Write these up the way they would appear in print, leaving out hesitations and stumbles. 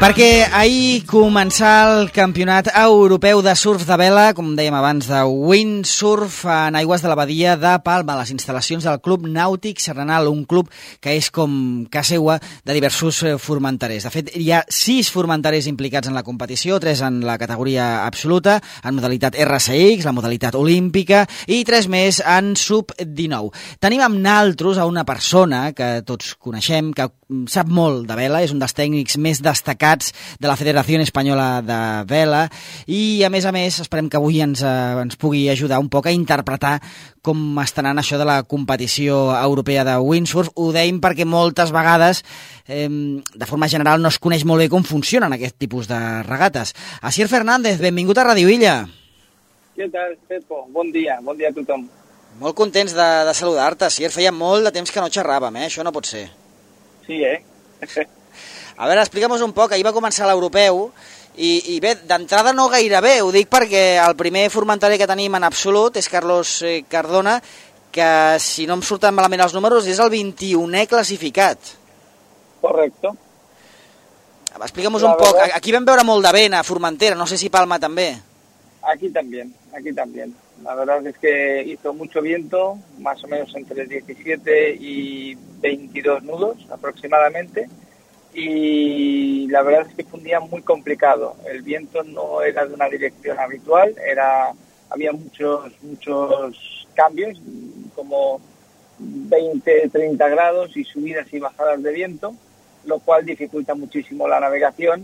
Perquè ahir començà el campionat europeu de surf de vela, com dèiem abans, de windsurf en aigües de la badia de Palma, les instal·lacions del Club Nàutic Serenal, un club que és com casa seva de diversos formenterers. De fet, hi ha 6 formenterers implicats en la competició, 3 en la categoria absoluta, en modalitat RCX, la modalitat olímpica, i 3 més en sub-19. Tenim amb naltros a una persona que tots coneixem, que sap molt de vela, és un dels tècnics més destacats de la Federació Espanyola de Vela i, a més, esperem que avui ens pugui ajudar un poc a interpretar com està anant això de la competició europea de windsurf. Ho dèiem perquè moltes vegades, de forma general, no es coneix molt bé com funcionen aquest tipus de regates. Asier Fernández, benvingut a Radio Illa. Què tal, Pepo? Bon dia a tothom. Molt contents de saludar-te, Asier. Feia molt de temps que no xerràvem, això no pot ser. Sí, A veure, explica'm un poc, ahir va començar l'europeu i bé, d'entrada no gaire bé, ho dic perquè el primer formenterer que tenim en absolut és Carlos Cardona, que si no em surten malament els números és el 21è classificat. Correcto. Explica'm un poc, aquí vam veure molt de vent a Formentera, no sé si Palma també. Aquí también. La verdad es que hizo mucho viento, más o menos entre 17 y 22 nudos aproximadamente, y la verdad es que fue un día muy complicado. El viento no era de una dirección habitual, había muchos cambios, como 20, 30 grados y subidas y bajadas de viento, lo cual dificulta muchísimo la navegación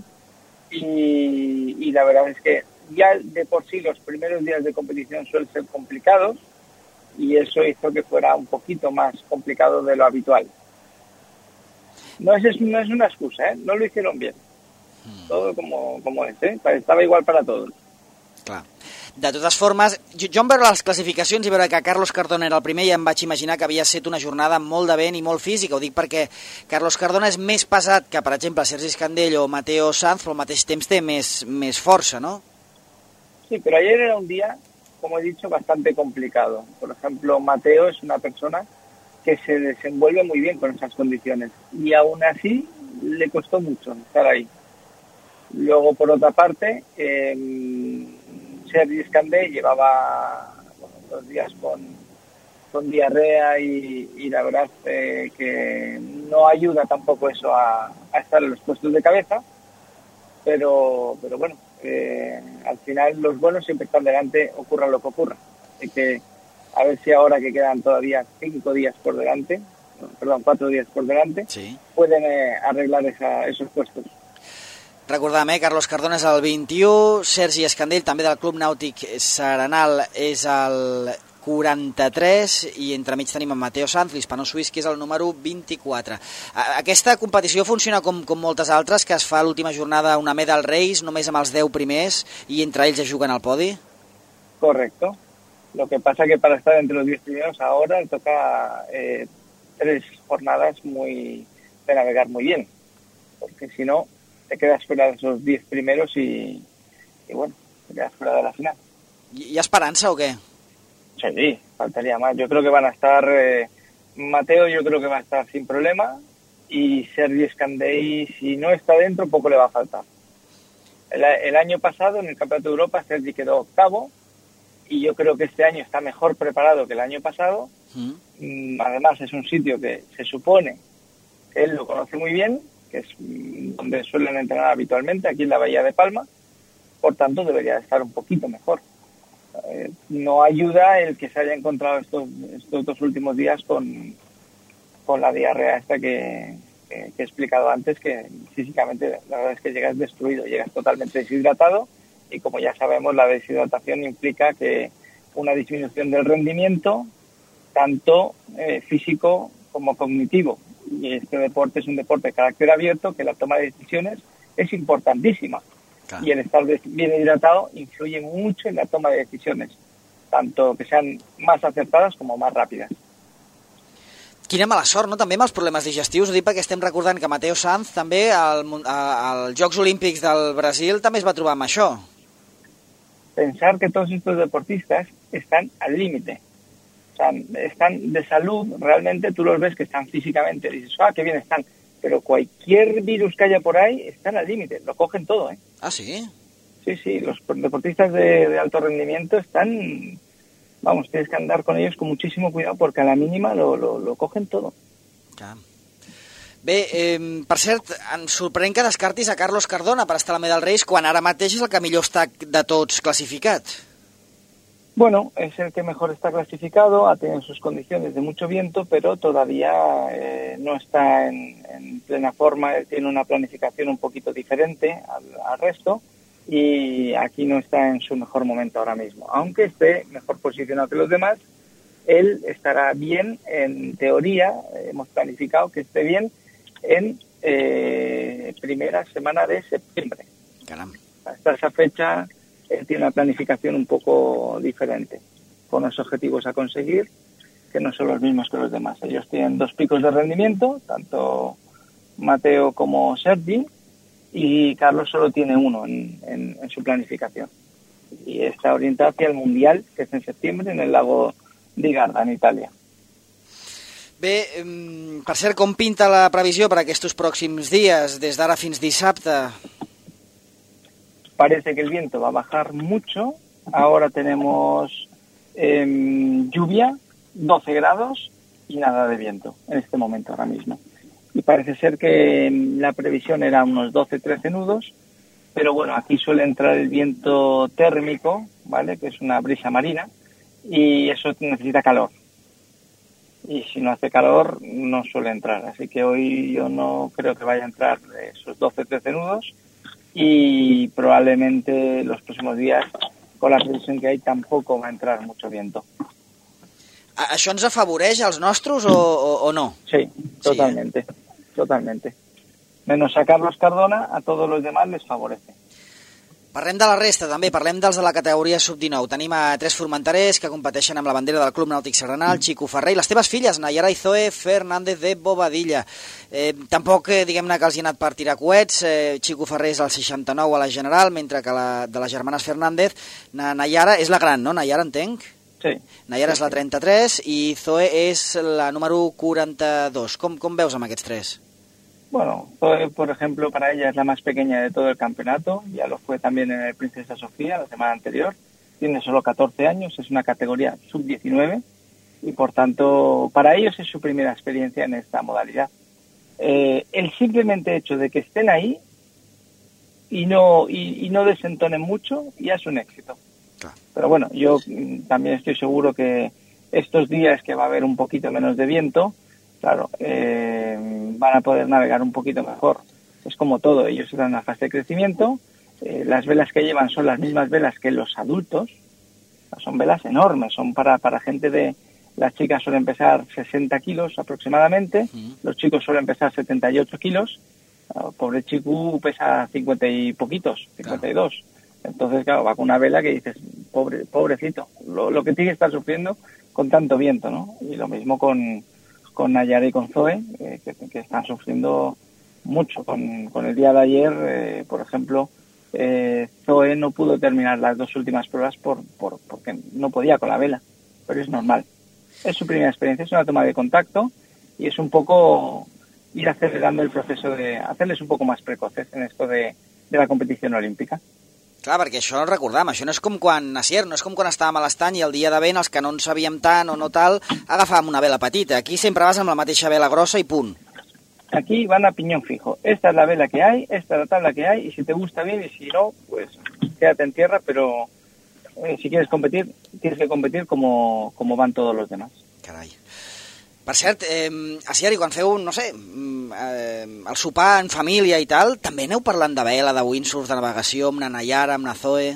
y la verdad es que ya de por sí los primeros días de competición suelen ser complicados y eso hizo que fuera un poquito más complicado de lo habitual. No es una excusa, no lo hicieron bien. Todo como es, estava igual para todos. Clar. De totes formes, jo en veure les classificacions i veure que Carlos Cardona era el primer ja em vaig imaginar que havia estat una jornada molt de vent i molt física. Ho dic perquè Carlos Cardona és més pesat que, per exemple, Sergi Escandell o Mateo Sanz, però al mateix temps té més força, ¿no? Sí, pero ayer era un día, como he dicho, bastante complicado. Por ejemplo, Mateo es una persona que se desenvuelve muy bien con esas condiciones y aún así le costó mucho estar ahí. Luego, por otra parte, Sergi Escandell llevaba 2 días con diarrea y la verdad que no ayuda tampoco eso a estar en los puestos de cabeza, pero bueno, al final los buenos siempre están delante, ocurra lo que ocurra. Así que a ver si ahora que quedan todavía 4 días por delante, sí, pueden arreglar esos puestos. Recordem, Carlos Cardona és el 21, Sergi Escandell, també del Club Nàutic Serenal, és el 43, i entremig tenim en Mateo Sanz, l'hispano-suís, que és el número 24. Aquesta competició funciona com moltes altres, que es fa l'última jornada una medal race, només amb els 10 primers, i entre ells es juguen al podi? Correcto. Lo que pasa que para estar entre los 10 primeros ahora toca 3 jornadas de navegar muy bien, porque si no te quedas fuera de esos 10 primeros y bueno, te quedas fuera de la final. ¿Y esperanza o qué? Sí, faltaría más. Yo creo que van a estar, Mateo yo creo que va a estar sin problema y Sergi Escandell, si no está dentro, poco le va a faltar. El año pasado en el Campeonato de Europa Sergi quedó 8º y yo creo que este año está mejor preparado que el año pasado. Además es un sitio que se supone que él lo conoce muy bien, que es donde suelen entrenar habitualmente, aquí en la Bahía de Palma, por tanto debería estar un poquito mejor. No ayuda el que se haya encontrado estos 2 últimos días con la diarrea esta que he explicado antes, que físicamente la verdad es que llegas destruido, llegas totalmente deshidratado y como ya sabemos la deshidratación implica que una disminución del rendimiento tanto físico como cognitivo. Y este deporte es un deporte de carácter abierto, que la toma de decisiones es importantísima. Claro. Y el estar bien hidratado influye mucho en la toma de decisiones, tanto que sean más acertadas como más rápidas. Quina mala sort, no?, també amb els problemes digestius. Ho dic perquè estem recordant que Mateo Sanz també als Jocs Olímpics del Brasil també es va trobar amb això. Pensar que todos estos deportistas están al límite. O sea, están de salud, realmente tú los ves que están físicamente, dices, qué bien están, pero cualquier virus que haya por ahí están al límite, lo cogen todo, ¿eh? Ah, sí? Sí, los deportistas de alto rendimiento están, vamos, tienes que andar con ellos con muchísimo cuidado porque a la mínima lo cogen todo. Clar. Bé, per cert, em sorprèn que descartis a Carlos Cardona per estar a la Medal Race quan ara mateix és el que millor està de tots classificat. Bueno, es el que mejor está clasificado, ha tenido sus condiciones de mucho viento, pero todavía no está en plena forma, él tiene una planificación un poquito diferente al resto y aquí no está en su mejor momento ahora mismo. Aunque esté mejor posicionado que los demás, él estará bien, en teoría, hemos planificado que esté bien en primera semana de septiembre. Caram. Hasta esa fecha él tiene una planificación un poco diferente, con los objetivos a conseguir, que no son los mismos que los demás. Ellos tienen 2 picos de rendimiento, tanto Mateo como Sergi, y Carlos solo tiene uno en su planificación. Y está orientado hacia el Mundial, que es en septiembre, en el lago di Garda, en Itàlia. Bé, per cert, com pinta la previsió per aquests pròxims dies, des d'ara fins dissabte? Parece que el viento va a bajar mucho. Ahora tenemos lluvia, 12 grados y nada de viento en este momento ahora mismo. Y parece ser que la previsión era unos 12-13 nudos, pero bueno, aquí suele entrar el viento térmico, ¿vale? Que es una brisa marina, y eso necesita calor. Y si no hace calor, no suele entrar. Así que hoy yo no creo que vaya a entrar esos 12-13 nudos, y probablemente los próximos días, con la previsión que hay, tampoco va a entrar mucho viento. Això ens afavoreix als nostres o no? Sí, totalmente, totalmente. Menos a Carlos Cardona, a todos los demás les favorece. Parlem de la resta, també. Parlem dels de la categoria sub-19. Tenim a 3 formenterers que competeixen amb la bandera del Club Nàutic Serranal, Xico Ferrer, i les teves filles, Nayara i Zoe Fernández de Bobadilla. Tampoc, diguem-ne, que els hi ha anat per tirar coets. Xico Ferrer és el 69 a la general, mentre que la de les germanes Fernández, Nayara és la gran, no? Nayara, entenc? Sí. Nayara és la 33 i Zoe és la número 42. Com veus amb aquests 3? Bueno, Zoe, por ejemplo, para ella es la más pequeña de todo el campeonato, ya lo fue también en el Princesa Sofía la semana anterior, tiene solo 14 años, es una categoría sub-19 y por tanto para ellos es su primera experiencia en esta modalidad. El simplemente hecho de que estén ahí y no desentonen mucho ya es un éxito. Pero bueno, yo también estoy seguro que estos días que va a haber un poquito menos de viento, claro, van a poder navegar un poquito mejor. Es como todo, ellos están en una fase de crecimiento, las velas que llevan son las mismas velas que los adultos, son velas enormes, son para gente de... Las chicas suelen pesar 60 kilos aproximadamente, los chicos suelen pesar 78 kilos, pobre chico pesa 50 y poquitos, 52. Claro. Entonces, claro, va con una vela que dices, pobrecito, lo que tiene que estar sufriendo con tanto viento, ¿no? Y lo mismo con Nayara y con Zoe, que están sufriendo mucho. Con el día de ayer, por ejemplo, Zoe no pudo terminar las 2 últimas pruebas porque no podía con la vela, pero es normal. Es su primera experiencia, es una toma de contacto y es un poco ir acelerando el proceso de hacerles un poco más precoces en esto de la competición olímpica. Clar, perquè això no recordam, això no és com quan, Asier, no és com quan estàvem a l'estany i el dia de vent els que no en sabíem tant o no tal, agafàvem una vela petita. Aquí sempre vas amb la mateixa vela grossa i punt. Aquí van a piñón fijo. Esta es la vela que hay, esta es la tabla que hay, y si te gusta bien y si no, pues quédate en tierra, pero si quieres competir, tienes que competir como van todos los demás. Carai. Per cert, Asier, i quan feu, no sé, el sopar en família i tal, també aneu parlant de vela, de windsurf, de navegació, amb na Nayara, amb na Zoe?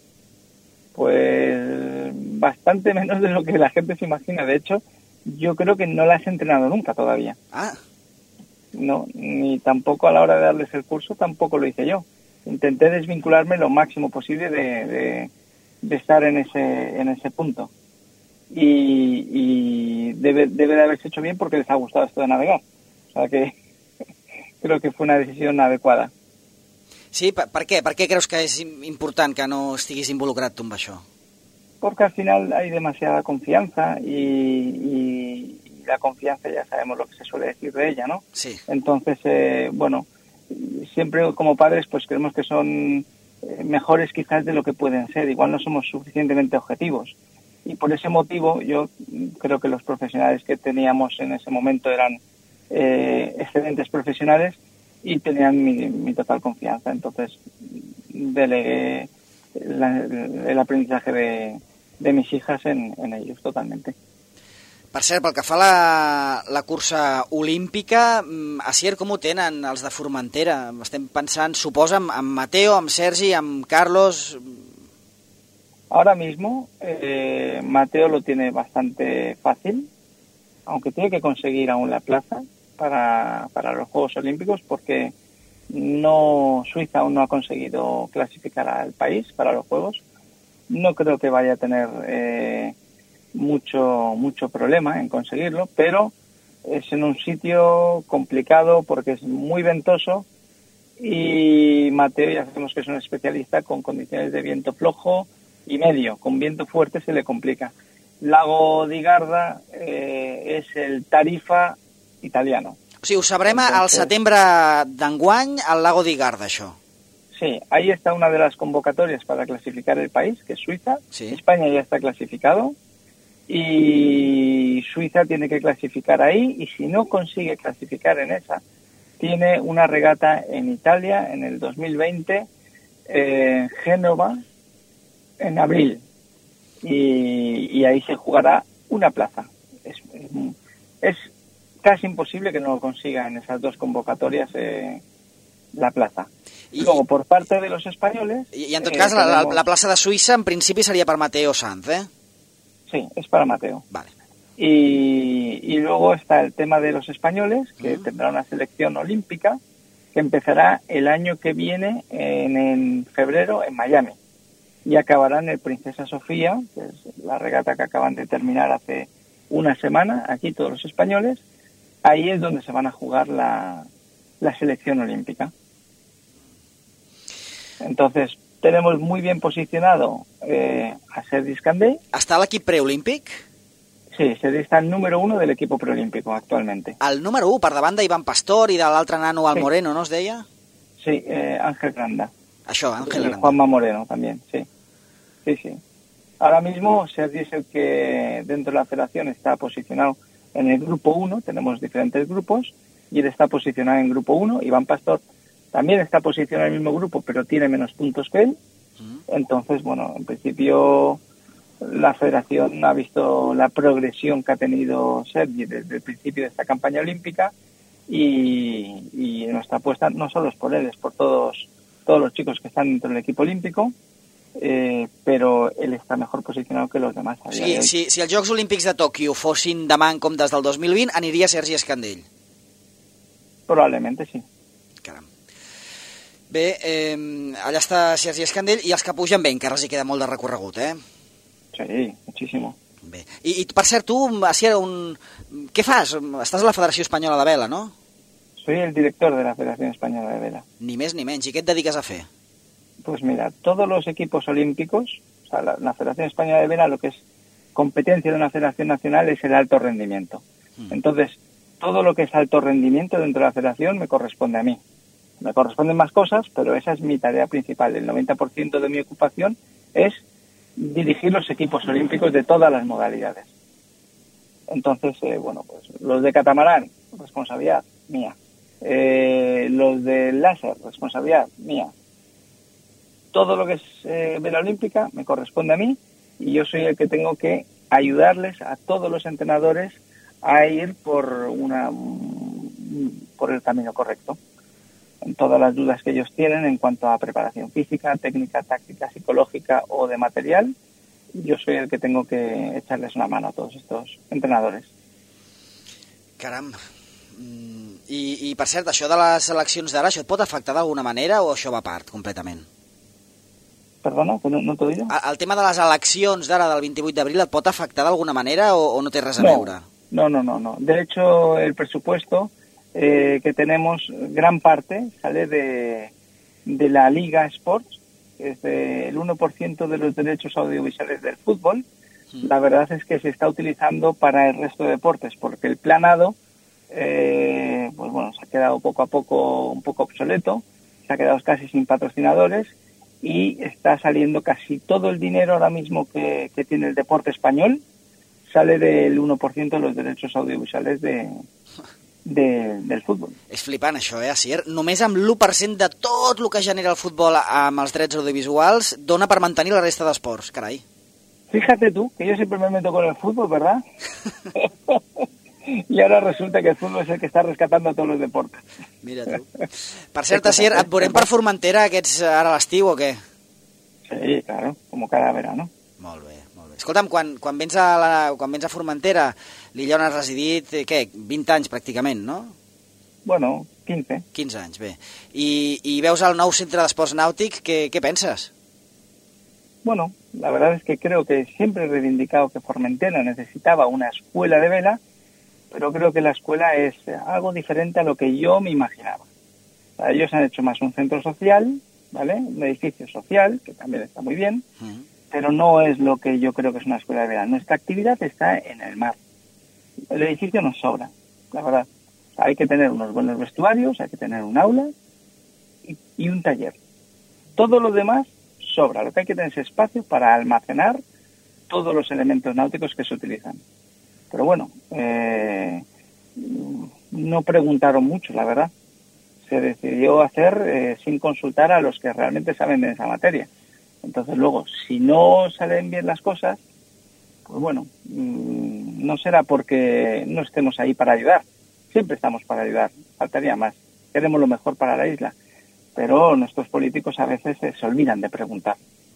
Pues bastante menos de lo que la gente se imagina. De hecho, yo creo que no la has entrenado nunca todavía. Ah. No, ni tampoco a la hora de darles el curso, tampoco lo hice yo. Intenté desvincularme lo máximo posible de estar en ese punto. Y debe de haberse hecho bien porque les ha gustado esto de navegar. O sea que creo que fue una decisión adecuada. Sí, per què? Per què creus que és important que no estiguis involucrat tu amb això? Porque al final hay demasiada confianza y la confianza ya sabemos lo que se suele decir de ella, ¿no? Sí. Entonces, bueno, siempre como padres pues creemos que son mejores quizás de lo que pueden ser. Igual no somos suficientemente objetivos. Y por ese motivo yo creo que los profesionales que teníamos en ese momento eran excelentes profesionales y tenían mi total confianza. Entonces delegué el aprendizaje de mis hijas en ellos totalmente. Per cert, pel que fa a la cursa olímpica, a Sier com ho tenen els de Formentera? Estem pensant, suposa, amb Mateo, amb Sergi, amb Carlos... Ahora mismo Mateo lo tiene bastante fácil, aunque tiene que conseguir aún la plaza para los Juegos Olímpicos, porque Suiza aún no ha conseguido clasificar al país para los Juegos. No creo que vaya a tener mucho problema en conseguirlo, pero es en un sitio complicado porque es muy ventoso y Mateo ya sabemos que es un especialista con condiciones de viento flojo y medio. Con viento fuerte se le complica. Lago di Garda és el Tarifa italiano. O sigui, ho sabrem al setembre d'enguany al Lago di Garda, això. Sí, ahí está una de las convocatorias para clasificar el país, que es Suiza. Sí. España ya está clasificado y Suiza tiene que clasificar ahí, y si no consigue clasificar en esa, tiene una regata en Italia en el 2020, en Génova, en abril, y ahí se jugará una plaza. Es casi imposible que no lo consiga en esas dos convocatorias la plaza. Y luego, por parte de los españoles... I en tot cas, la plaça de Suïssa, en principi, seria per Mateo Sanz, ¿eh? Sí, es para Mateo. Vale. Y luego está el tema de los españoles, que tendrá una selección olímpica que empezará el año que viene, en febrero, en Miami. Y acabará en el Princesa Sofía, que es la regata que acaban de terminar hace una semana, aquí todos los españoles. Ahí es donde se van a jugar la selección olímpica. Entonces, tenemos muy bien posicionado a Sergi Scandell. Està a l'equip preolímpic? Sí, Sergi está el número 1 del equipo preolímpico actualmente. El número 1, per davant d'Ivan Pastor i de l'altre nano, el Sí. Moreno, no es deia? Sí, Ángel Granda. Això, Ángel Y Granda. Juanma Moreno también, sí. Sí. Ahora mismo Sergi es el que dentro de la federación está posicionado en el grupo 1, tenemos diferentes grupos, y él está posicionado en grupo 1. Iván Pastor también está posicionado en el mismo grupo, pero tiene menos puntos que él. Entonces, bueno, en principio la federación ha visto la progresión que ha tenido Sergi desde el principio de esta campaña olímpica, y nuestra apuesta no solo es por él, es por todos los chicos que están dentro del equipo olímpico, però él està mejor posicionado que los demás. O sigui, si els Jocs Olímpics de Tòquio fossin demà en comptes del 2020, aniria Sergi Scandell. Probablement sí. Caram. Bé, allà està Sergi Scandell, i els que pugen bé, encara els hi queda molt de recorregut, eh? Sí, muchísimo. Bé. I per cert, tu, Asier, què fas? Estàs a la Federació Espanyola de Vela, no? Soy el director de la Federación Española de Vela. Ni més ni menys. I què et dediques a fer? Pues mira, todos los equipos olímpicos, o sea, la Federación Española de Vela, lo que es competencia de una federación nacional es el alto rendimiento. Entonces, todo lo que es alto rendimiento dentro de la federación me corresponde a mí. Me corresponden más cosas, pero esa es mi tarea principal. El 90% de mi ocupación es dirigir los equipos olímpicos de todas las modalidades. Entonces, bueno, pues los de catamarán, responsabilidad mía. Los del láser, responsabilidad mía. Todo lo que es vela olímpica me corresponde a mí, y yo soy el que tengo que ayudarles a todos los entrenadores a ir por el camino correcto. En todas las dudas que ellos tienen en cuanto a preparación física, técnica, táctica, psicológica o de material, yo soy el que tengo que echarles una mano a todos estos entrenadores. Caram. I per cert, això de les eleccions d'ara, això et pot afectar d'alguna manera o això va a part completament? Perdona, que no t'ho diré? El tema de les eleccions d'ara del 28 d'abril et pot afectar d'alguna manera o no té res a veure? No. De hecho, el presupuesto que tenemos, gran parte sale de la Liga Sports, que es el 1% de los derechos audiovisuales del fútbol. la verdad es que se está utilizando para el resto de deportes, porque el planado, pues bueno, se ha quedado poco a poco un poco obsoleto, se ha quedado casi sin patrocinadores y está saliendo casi todo el dinero ahora mismo que tiene el deporte español, sale del 1% de los derechos audiovisuales del futbol. És flipant això, Asier? Només amb l'1% de tot el que genera el futbol amb els drets audiovisuals dona per mantenir la resta d'esports, carai. Fíjate tú, que yo siempre me meto con el fútbol, ¿verdad? Y ahora resulta que el fútbol es el que está rescatando a todos los deportes. Mira tu. Per cert, Asier, et veurem per Formentera ara a l'estiu o què? Sí, claro, como cada verano. Molt bé, molt bé. Escolta'm, quan vens a Formentera, l'illa on has residit, què, 20 anys pràcticament, no? Bueno, 15. 15 anys, bé. I veus el nou centre d'esports nàutic, què penses? Bueno, la verdad es que creo que siempre he reivindicado que Formentera necesitaba una escuela de vela, pero creo que la escuela es algo diferente a lo que yo me imaginaba. Ellos han hecho más un centro social, ¿vale? Un edificio social, que también está muy bien, pero no es lo que yo creo que es una escuela de vela. Nuestra actividad está en el mar. El edificio nos sobra, la verdad. Hay que tener unos buenos vestuarios, hay que tener un aula y un taller. Todo lo demás sobra. Lo que hay que tener es espacio para almacenar todos los elementos náuticos que se utilizan. Pero bueno, no preguntaron mucho, la verdad. Se decidió hacer sin consultar a los que realmente saben de esa materia. Entonces luego, si no salen bien las cosas, pues bueno, no será porque no estemos ahí para ayudar. Siempre estamos para ayudar, faltaría más. Queremos lo mejor para la isla. Pero nuestros políticos a veces se olvidan de preguntar.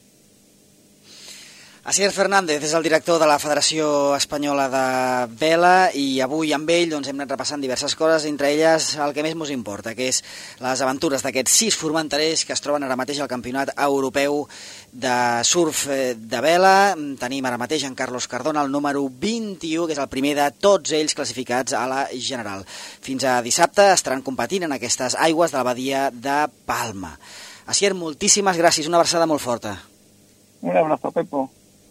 Asier Fernández és el director de la Federació Espanyola de Vela i avui amb ell hem anat repassant diverses coses, entre elles el que més ens importa, que és les aventures d'aquests 6 formenterers que es troben ara mateix al Campionat Europeu de Surf de Vela. Tenim ara mateix en Carlos Cardona, el número 21, que és el primer de tots ells classificats a la general. Fins a dissabte estaran competint en aquestes aigües de la badia de Palma. Asier, moltíssimes gràcies, una abraçada molt forta. Un abrazo, Pepo.